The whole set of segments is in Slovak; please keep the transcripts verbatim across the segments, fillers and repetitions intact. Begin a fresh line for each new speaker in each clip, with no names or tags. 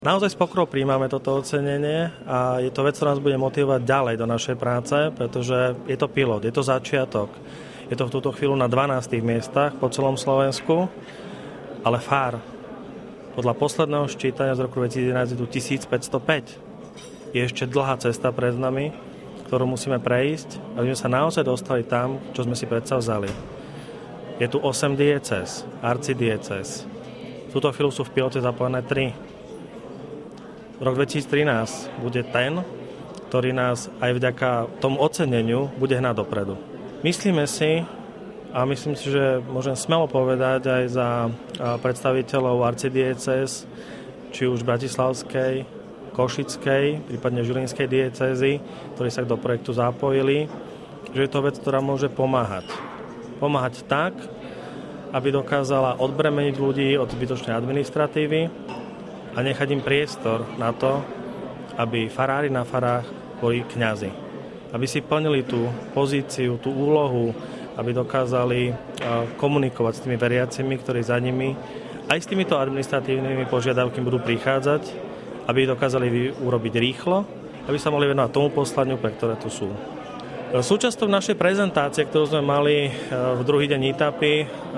Naozaj s pokorou príjmame toto ocenenie a je to vec, ktorá nás bude motivovať ďalej do našej práce, pretože je to pilot, je to začiatok. Je to v túto chvíľu na dvanástich miestach po celom Slovensku, ale fár. Podľa posledného ščítania z roku dvetisícjedenásť je tu tisícpäťstopäť. Je ešte dlhá cesta pred nami, ktorú musíme prejsť, aby sme sa naozaj dostali tam, čo sme si predsa vzali. Je tu osem diecéz, arcidiecéz. V túto chvíľu sú v pilote zapojené tri. Rok dvetisíctrinásť bude ten, ktorý nás aj vďaka tomu oceneniu bude hnať dopredu. Myslíme si, a myslím si, že môžem smelo povedať aj za predstaviteľov arcidiecéz, či už bratislavskej, košickej, prípadne žilinskej diecézy, ktorí sa do projektu zapojili, že je to vec, ktorá môže pomáhať. Pomáhať tak, aby dokázala odbremeniť ľudí od zbytočnej administratívy a nechať im priestor na to, aby farári na farách boli kňazi. Aby si plnili tú pozíciu, tú úlohu, aby dokázali komunikovať s tými veriacimi, ktorí za nimi aj s týmito administratívnymi požiadavkami budú prichádzať, aby ich dokázali urobiť rýchlo, aby sa mohli venovať tomu poslaniu, pre ktoré tu sú. Súčasťou našej prezentácie, ktorú sme mali v druhý deň Itapy,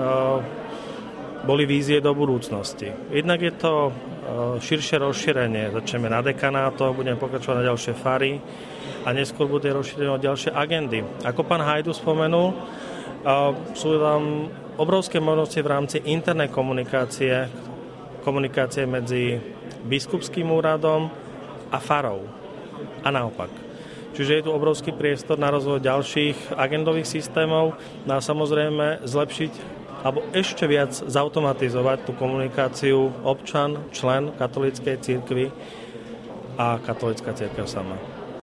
boli vízie do budúcnosti. Jednak je to širšie rozšírenie. Začneme na dekanátoch, budeme pokračovať na ďalšie fary a neskôr bude rozšírené o ďalšie agendy. Ako pán Hajdu spomenul, sú tam obrovské možnosti v rámci internej komunikácie, komunikácie medzi biskupským úradom a farou. A naopak. Čiže je tu obrovský priestor na rozvoj ďalších agendových systémov, no a samozrejme zlepšiť alebo ešte viac zautomatizovať tú komunikáciu občan, člen katolíckej cirkvi a katolícka cirkev sama.